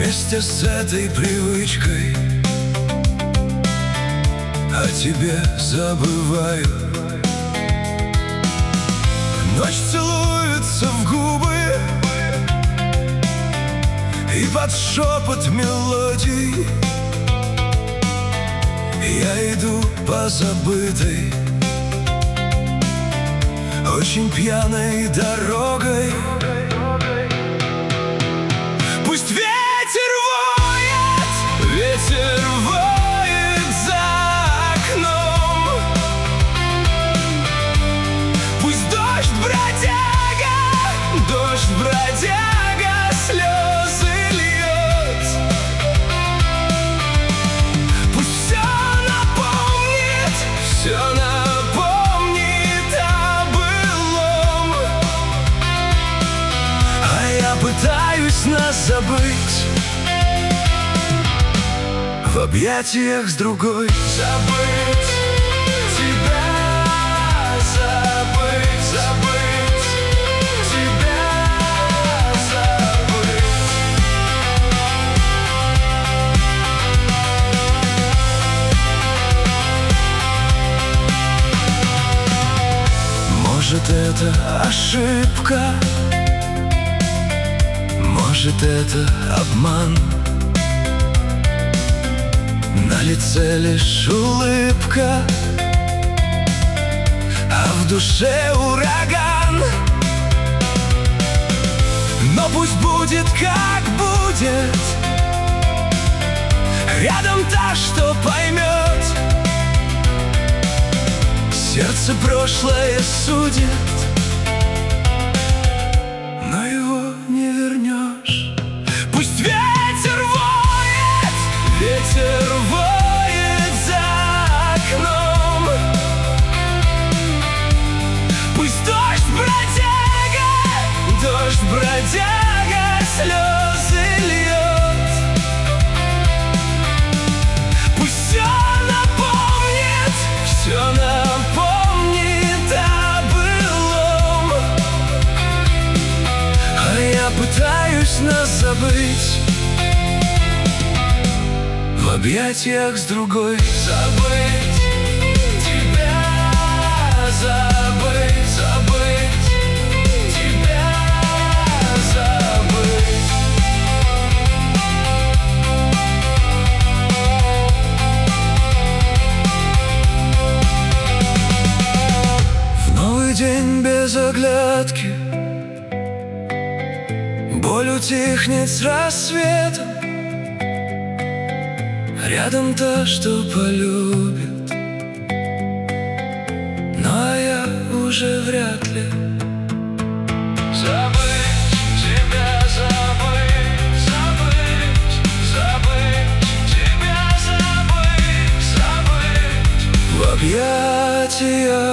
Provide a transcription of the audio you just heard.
Вместе с этой привычкой о тебе забываю. Ночь целуется в губы, и под шепот мелодий я иду по забытой, очень пьяной дорогой. Пусть ветер воет за окном. Пусть дождь бродяга слезы льет. Пусть все напомнит о былом. А я пытаюсь нас забыть в объятиях с другой. Забыть тебя, забыть тебя, забыть. Может, это ошибка, может, это обман. На лице лишь улыбка, а в душе ураган. Но пусть будет, как будет, рядом та, что поймет. Сердце прошлое судит, но его не вернешь. Пусть ветер воет за окном. Пусть дождь бродяга слезы льет. Пусть все напомнит о былом. А я пытаюсь нас забыть в объятиях с другой. Забыть тебя, забыть тебя, забыть. В новый день без оглядки боль утихнет с рассветом. Рядом та, что полюбит, но я уже вряд ли. Забыть тебя, забыть тебя, забыть в объятиях